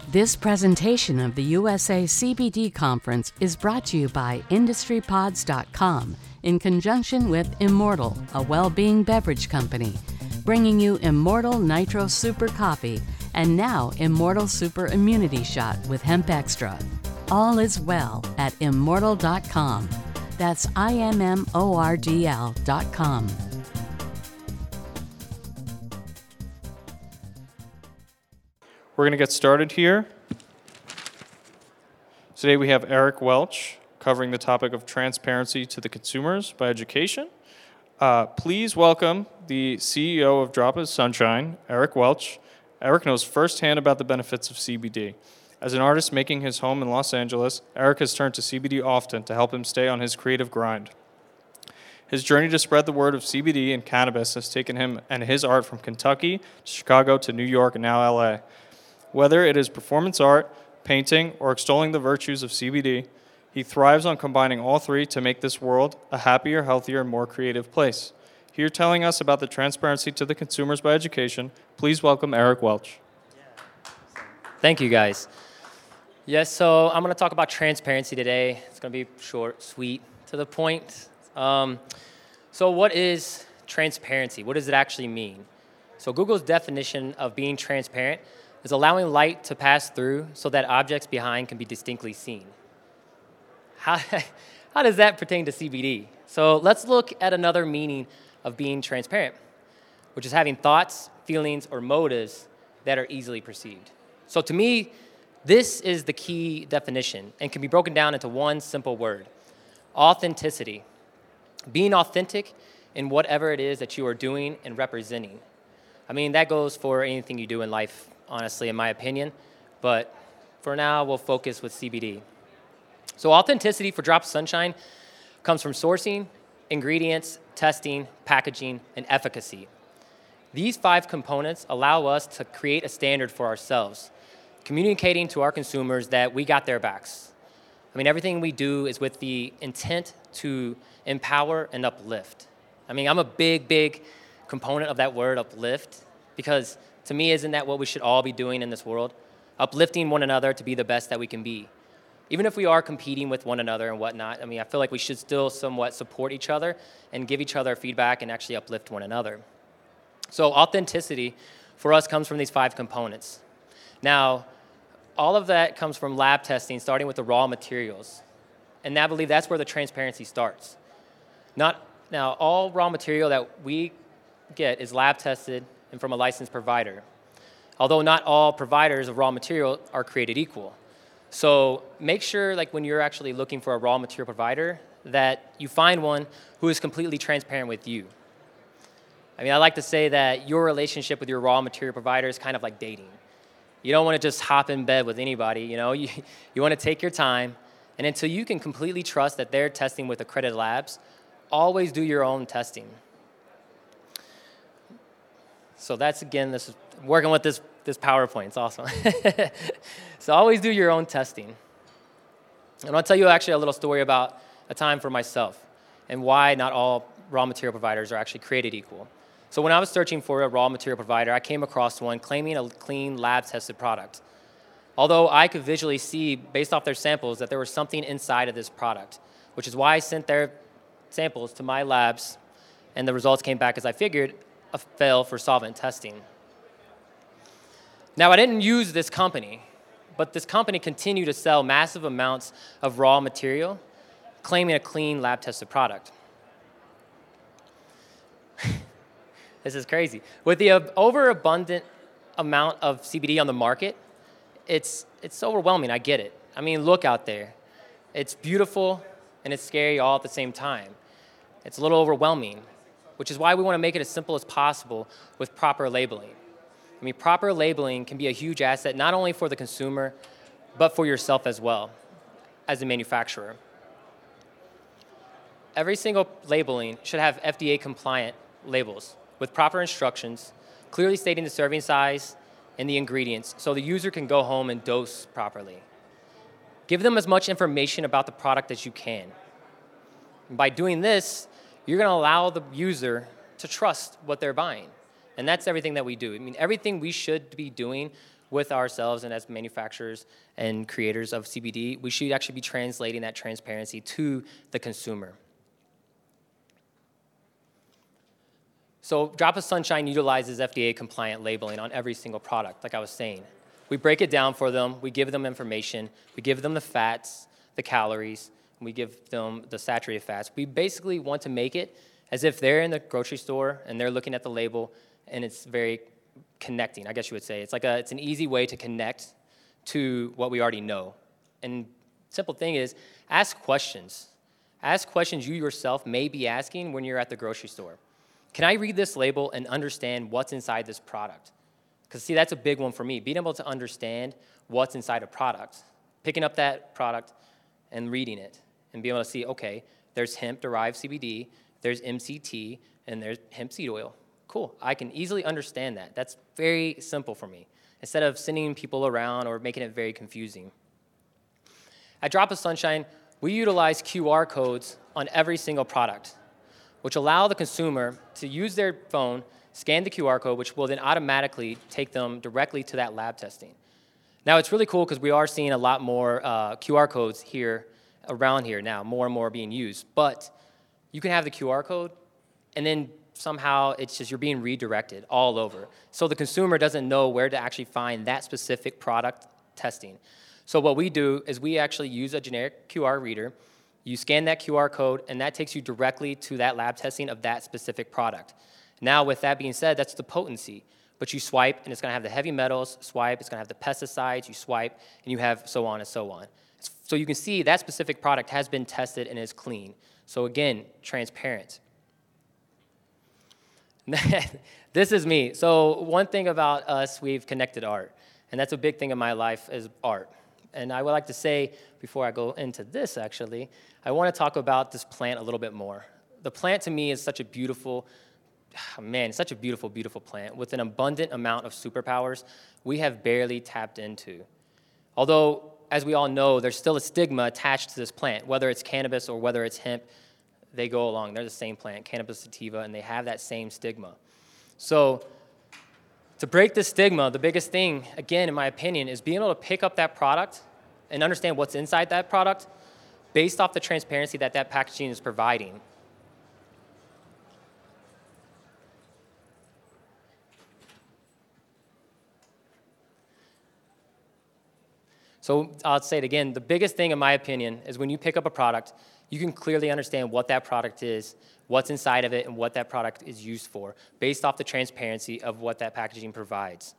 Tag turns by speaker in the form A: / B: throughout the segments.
A: This presentation of the USA CBD Conference is brought to you by IndustryPods.com in conjunction with Immortal, a well-being beverage company, bringing you Immortal Nitro Super Coffee and now Immortal Super Immunity Shot with Hemp Extra. All is well at Immortal.com. That's IMMORDL.com.
B: We're going to get started here. Today we have Eric Welch covering the topic of transparency to the consumers by education. Please welcome the CEO of Drop of Sunshine, Eric Welch. Eric knows firsthand about the benefits of CBD. As an artist making his home in Los Angeles, Eric has turned to CBD often to help him stay on his creative grind. His journey to spread the word of CBD and cannabis has taken him and his art from Kentucky to Chicago to New York and now LA. Whether it is performance art, painting, or extolling the virtues of CBD, he thrives on combining all three to make this world a happier, healthier, and more creative place. Here telling us about the transparency to the consumers by education, please welcome Eric Welch.
C: Thank you, guys. Yes, so I'm going to talk about transparency today. It's going to be short, sweet, to the point. So what is transparency? What does it actually mean? So Google's definition of being transparent is allowing light to pass through so that objects behind can be distinctly seen. How does that pertain to CBD? So let's look at another meaning of being transparent, which is having thoughts, feelings, or motives that are easily perceived. So to me, this is the key definition and can be broken down into one simple word: authenticity. Being authentic in whatever it is that you are doing and representing. I mean, that goes for anything you do in life, honestly, in my opinion. But for now, we'll focus with CBD. So authenticity for Drop of Sunshine comes from sourcing, ingredients, testing, packaging, and efficacy. These 5 components allow us to create a standard for ourselves, communicating to our consumers that we got their backs. I mean, everything we do is with the intent to empower and uplift. I mean, I'm a big component of that word, uplift, because to me, isn't that what we should all be doing in this world? Uplifting one another to be the best that we can be. Even if we are competing with one another and whatnot, I mean, I feel like we should still somewhat support each other and give each other feedback and actually uplift one another. So authenticity for us comes from these 5 components. Now, all of that comes from lab testing, starting with the raw materials. And I believe that's where the transparency starts. Now, all raw material that we get is lab tested and from a licensed provider. Although not all providers of raw material are created equal. So make sure, like when you're actually looking for a raw material provider, that you find one who is completely transparent with you. I mean, I like to say that your relationship with your raw material provider is kind of like dating. You don't want to just hop in bed with anybody, you know. You want to take your time, and until you can completely trust that they're testing with accredited labs, always do your own testing. So that's, again, this is working with this PowerPoint. It's awesome. So always do your own testing. And I'll tell you actually a little story about a time for myself and why not all raw material providers are actually created equal. So when I was searching for a raw material provider, I came across one claiming a clean, lab-tested product. Although I could visually see, based off their samples, that there was something inside of this product, which is why I sent their samples to my labs, and the results came back, as I figured, a fail for solvent testing. Now, I didn't use this company, but this company continued to sell massive amounts of raw material, claiming a clean, lab-tested product. This is crazy. With the overabundant amount of CBD on the market, it's overwhelming. I get it. I mean, look out there. It's beautiful and it's scary all at the same time. It's a little overwhelming, which is why we want to make it as simple as possible with proper labeling. I mean, proper labeling can be a huge asset not only for the consumer, but for yourself as well, as a manufacturer. Every single labeling should have FDA-compliant labels with proper instructions, clearly stating the serving size and the ingredients so the user can go home and dose properly. Give them as much information about the product as you can. And by doing this, you're going to allow the user to trust what they're buying. And that's everything that we do. I mean, everything we should be doing with ourselves and as manufacturers and creators of CBD, we should actually be translating that transparency to the consumer. So Drop of Sunshine utilizes FDA-compliant labeling on every single product, like I was saying. We break it down for them. We give them information. We give them the fats, the calories, and we give them the saturated fats. We basically want to make it as if they're in the grocery store and they're looking at the label, and it's very connecting, I guess you would say. It's an easy way to connect to what we already know. And simple thing is, ask questions. Ask questions you yourself may be asking when you're at the grocery store. Can I read this label and understand what's inside this product? Because, see, that's a big one for me, being able to understand what's inside a product, picking up that product and reading it, and being able to see, okay, there's hemp-derived CBD, there's MCT, and there's hemp seed oil. Cool, I can easily understand that. That's very simple for me, instead of sending people around or making it very confusing. At Drop of Sunshine, we utilize QR codes on every single product, which allow the consumer to use their phone, scan the QR code, which will then automatically take them directly to that lab testing. Now, it's really cool because we are seeing a lot more QR codes around here now, more and more being used. But you can have the QR code, and then somehow it's just you're being redirected all over. So the consumer doesn't know where to actually find that specific product testing. So what we do is we actually use a generic QR reader. You scan that QR code, and that takes you directly to that lab testing of that specific product. Now, with that being said, that's the potency. But you swipe, and it's going to have the heavy metals. Swipe, it's going to have the pesticides. You swipe, and you have so on and so on. So you can see that specific product has been tested and is clean. So again, transparent. This is me. So one thing about us, we've connected art. And that's a big thing in my life is art. And I would like to say, before I go into this actually, I want to talk about this plant a little bit more. The plant to me is such a beautiful, such a beautiful, beautiful plant with an abundant amount of superpowers we have barely tapped into. Although, as we all know, there's still a stigma attached to this plant, whether it's cannabis or whether it's hemp, they go along. They're the same plant, cannabis sativa, and they have that same stigma. So to break this stigma, the biggest thing, again, in my opinion, is being able to pick up that product and understand what's inside that product based off the transparency that that packaging is providing. So I'll say it again, the biggest thing, in my opinion, is when you pick up a product, you can clearly understand what that product is, what's inside of it, and what that product is used for, based off the transparency of what that packaging provides.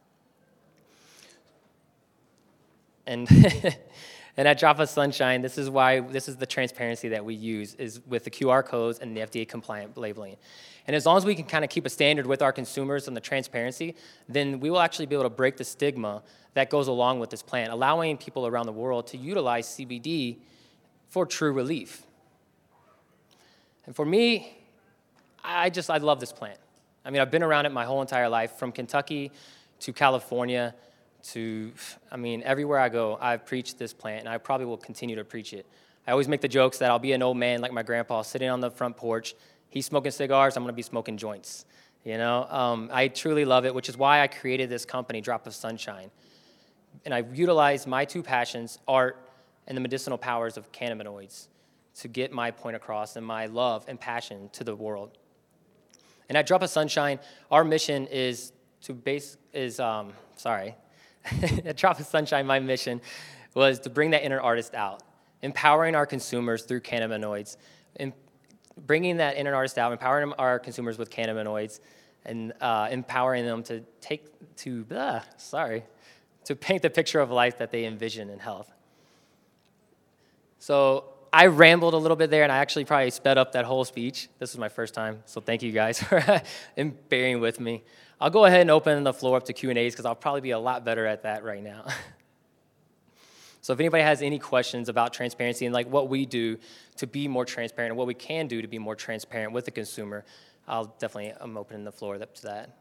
C: And, and at Drop of Sunshine, this is the transparency that we use, is with the QR codes and the FDA-compliant labeling. And as long as we can kind of keep a standard with our consumers on the transparency, then we will actually be able to break the stigma that goes along with this plant, allowing people around the world to utilize CBD for true relief. And for me, I love this plant. I mean, I've been around it my whole entire life, from Kentucky to California to, everywhere I go, I've preached this plant, and I probably will continue to preach it. I always make the jokes that I'll be an old man like my grandpa sitting on the front porch. He's smoking cigars, I'm gonna be smoking joints. You know, I truly love it, which is why I created this company, Drop of Sunshine. And I utilized my two passions, art and the medicinal powers of cannabinoids, to get my point across and my love and passion to the world. And at Drop of Sunshine, our mission is at Drop of Sunshine, my mission was to bring that inner artist out, empowering our consumers through cannabinoids, and bringing that inner artist out, empowering our consumers with cannabinoids, and empowering them to paint the picture of life that they envision in health. So I rambled a little bit there, and I actually probably sped up that whole speech. This is my first time, so thank you guys for bearing with me. I'll go ahead and open the floor up to Q&As because I'll probably be a lot better at that right now. So if anybody has any questions about transparency and like what we do to be more transparent and what we can do to be more transparent with the consumer, I'm opening the floor up to that.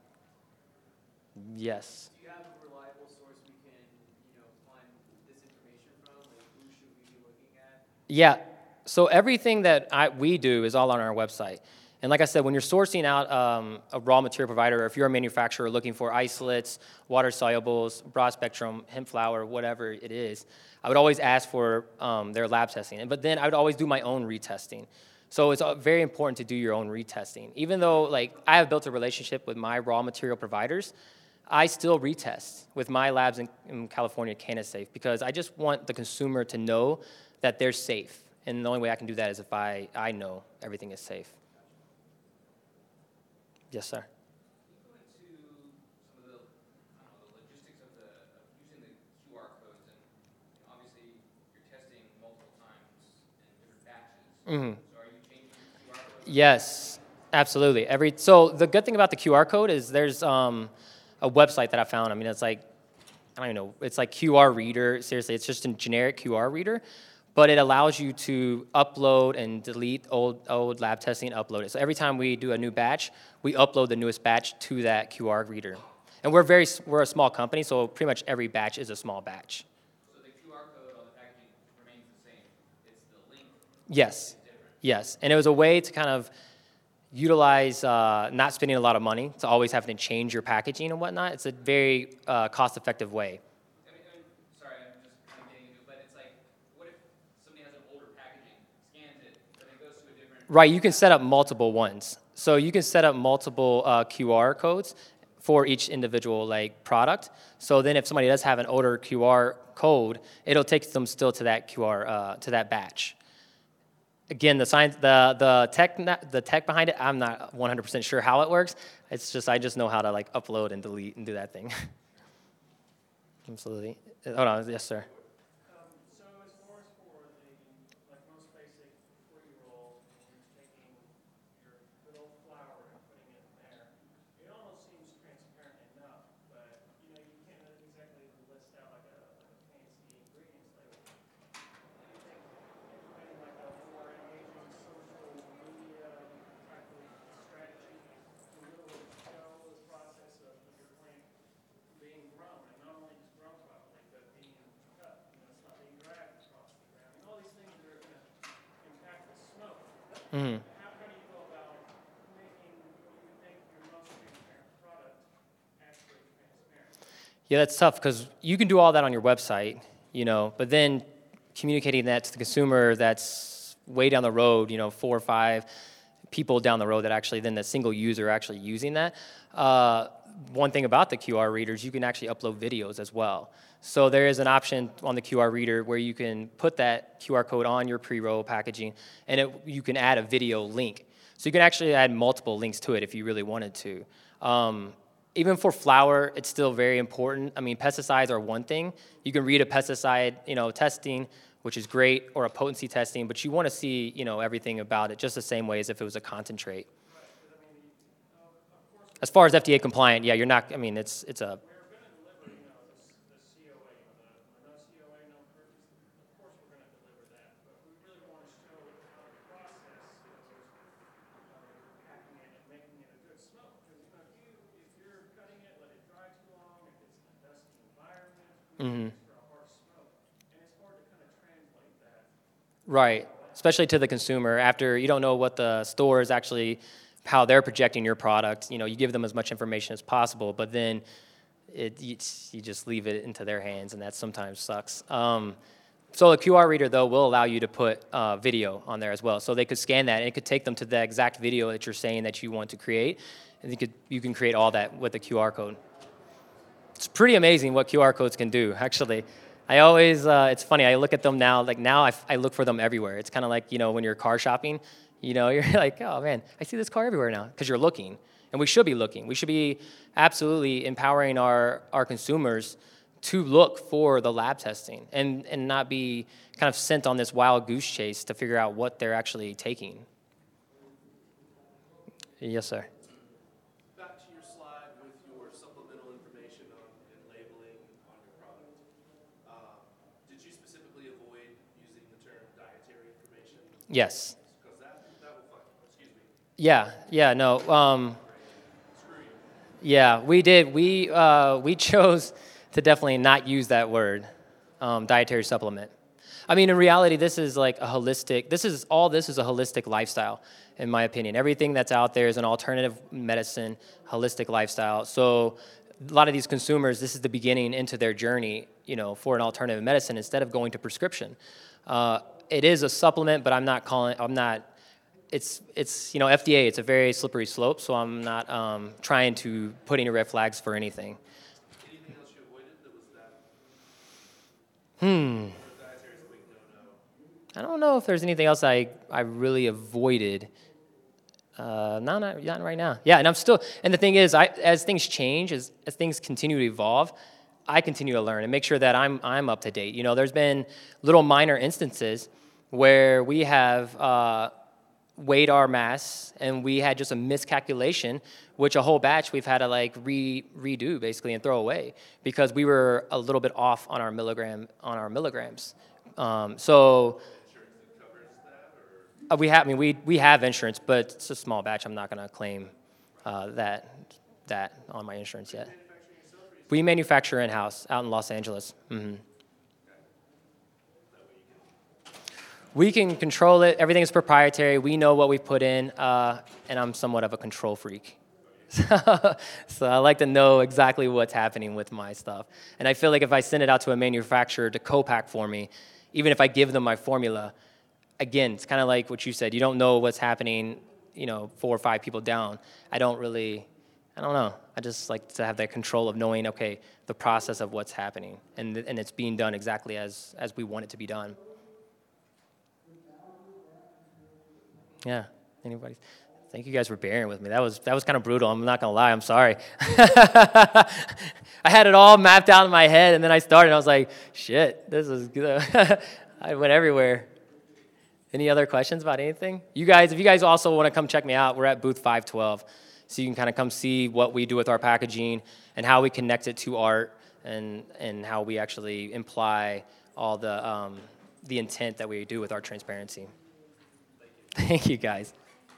C: Yes.
D: Do you have a reliable source we can, find this information from? Like, who should we be looking at?
C: Yeah. So everything that we do is all on our website. And like I said, when you're sourcing out a raw material provider, or if you're a manufacturer looking for isolates, water solubles, broad spectrum, hemp flower, whatever it is, I would always ask for their lab testing. But then I would always do my own retesting. So it's very important to do your own retesting. Even though like I have built a relationship with my raw material providers, I still retest with my labs in California, CannaSafe, because I just want the consumer to know that they're safe. And the only way I can do that is if I know everything is safe. Yes, sir.
D: Go into some of the, I don't know, the logistics of using the QR codes, and obviously you're testing multiple times in different batches.
C: Mm-hmm.
D: So are you changing your QR code?
C: Yes, absolutely. So the good thing about the QR code is there's a website that I found. I mean, it's like, I don't even know, it's like QR Reader. Seriously, it's just a generic QR reader. But it allows you to upload and delete old lab testing and upload it. So every time we do a new batch, we upload the newest batch to that QR reader. And we're a small company, so pretty much every batch is a small batch.
D: So the QR code on the packaging remains the same. It's the link.
C: Yes, yes. And it was a way to kind of utilize not spending a lot of money, to always having to change your packaging and whatnot. It's a very cost-effective way.
D: Sorry, I'm just kind of getting into it, but it's like, what if somebody has an older packaging, scans it, but it goes to a different...
C: Right, you can set up multiple ones. So you can set up multiple QR codes for each individual like product. So then if somebody does have an older QR code, it'll take them still to that QR, to that batch. Again, the science, the tech behind it, I'm not 100% sure how it works. It's just, I just know how to like upload and delete and do that thing. Absolutely. Hold on, yes, sir.
E: So as far as for the like most basic pre-roll, when you're taking your good old flour and putting it in there, it almost seems transparent enough, but you know you can't exactly list out like a fancy ingredients label. Do you think implementing like a more engaging social media type of strategy to really show the process of your plant being grown, and not only just grown properly, but being cut. You know, it's not being dragged across the ground. And all these things that are going to impact the smoke.
C: Mm-hmm.
E: How do you go about making what you think your most transparent product actually transparent?
C: Yeah, that's tough because you can do all that on your website, you know, but then communicating that to the consumer that's way down the road, you know, 4 or 5 people down the road that actually then the single user actually using that. One thing about the QR readers, you can actually upload videos as well. So there is an option on the QR reader where you can put that QR code on your pre-roll packaging, and you can add a video link. So you can actually add multiple links to it if you really wanted to. Even for flour, it's still very important. I mean, pesticides are one thing. You can read a pesticide, you know, testing, which is great, or a potency testing, but you want to see, you know, everything about it just the same way as if it was a concentrate. As far as FDA compliant, yeah, you're not, I mean, it's a...
E: We're going to deliver, you know, the COA, no COA, no purchase. Of course, we're going to deliver that, but we really want to show how the process goes, packing it and making it a good smoke. Because you know, if you're cutting it, let it dry too long, if it's in a dusty environment, for a harsh smoke, and it's hard to kind of translate that.
C: Right, especially to the consumer. After you don't know what the store is actually, how they're projecting your product, you know, you give them as much information as possible, but then you just leave it into their hands, and that sometimes sucks. So the QR reader, though, will allow you to put video on there as well. So they could scan that, and it could take them to the exact video that you're saying that you want to create, and you can create all that with the QR code. It's pretty amazing what QR codes can do, actually. I always, it's funny, I look at them now, like now I look for them everywhere. It's kind of like, you know, when you're car shopping, you know, you're like, oh man, I see this car everywhere now, because you're looking. And we should be looking. We should be absolutely empowering our consumers to look for the lab testing and not be kind of sent on this wild goose chase to figure out what they're actually taking. Yes, sir.
F: Back to your slide with your supplemental information and labeling on your product. Did you specifically avoid using the term dietary information?
C: Yes.
F: Because that will fuck, excuse me.
C: Yeah, no. Yeah, we did. We chose to definitely not use that word, dietary supplement. I mean, in reality, this is like a holistic, this is a holistic lifestyle, in my opinion. Everything that's out there is an alternative medicine, holistic lifestyle. So a lot of these consumers, this is the beginning into their journey, for an alternative medicine instead of going to prescription. It is a supplement, but it's FDA, it's a very slippery slope, so I'm not trying to put any red flags for anything.
F: Anything else you avoided that was that?
C: I don't know if there's anything else I really avoided. No, not right now. Yeah, and the thing is, as things change, as things continue to evolve, I continue to learn and make sure that I'm up to date. There's been little minor instances where we have weighed our mass and we had just a miscalculation, which a whole batch we've had to redo basically and throw away because we were a little bit off on our milligrams. We have insurance, but it's a small batch. I'm not going to claim that on my insurance yet. We manufacture in-house out in Los Angeles. Mm-hmm. We can control it. Everything is proprietary. We know what we put in, and I'm somewhat of a control freak. So I like to know exactly what's happening with my stuff. And I feel like if I send it out to a manufacturer to co-pack for me, even if I give them my formula, again, it's kind of like what you said. You don't know what's happening, 4 or 5 people down. I don't know. I just like to have that control of knowing, okay, the process of what's happening. And it's being done exactly as we want it to be done. Yeah, anybody? Thank you guys for bearing with me. That was kind of brutal. I'm not going to lie. I'm sorry. I had it all mapped out in my head, and then I started, and I was like, shit, this is good. I went everywhere. Any other questions about anything? If you guys also want to come check me out, we're at booth 512. So you can kind of come see what we do with our packaging and how we connect it to art and how we actually imply all the intent that we do with our transparency. Thank you, guys.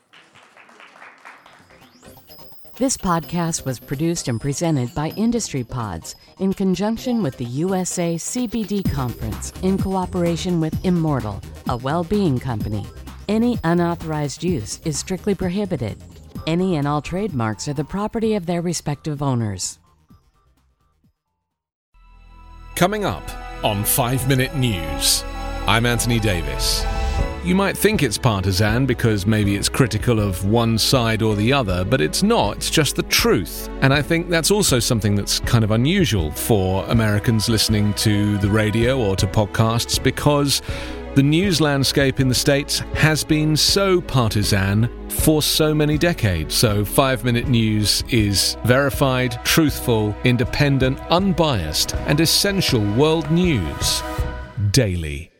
A: This podcast was produced and presented by Industry Pods in conjunction with the USA CBD Conference in cooperation with Immortal, a well-being company. Any unauthorized use is strictly prohibited. Any and all trademarks are the property of their respective owners.
G: Coming up on 5 Minute News, I'm Anthony Davis. You might think it's partisan because maybe it's critical of one side or the other, but it's not. It's just the truth. And I think that's also something that's kind of unusual for Americans listening to the radio or to podcasts because the news landscape in the States has been so partisan for so many decades. So 5 Minute News is verified, truthful, independent, unbiased, and essential world news daily.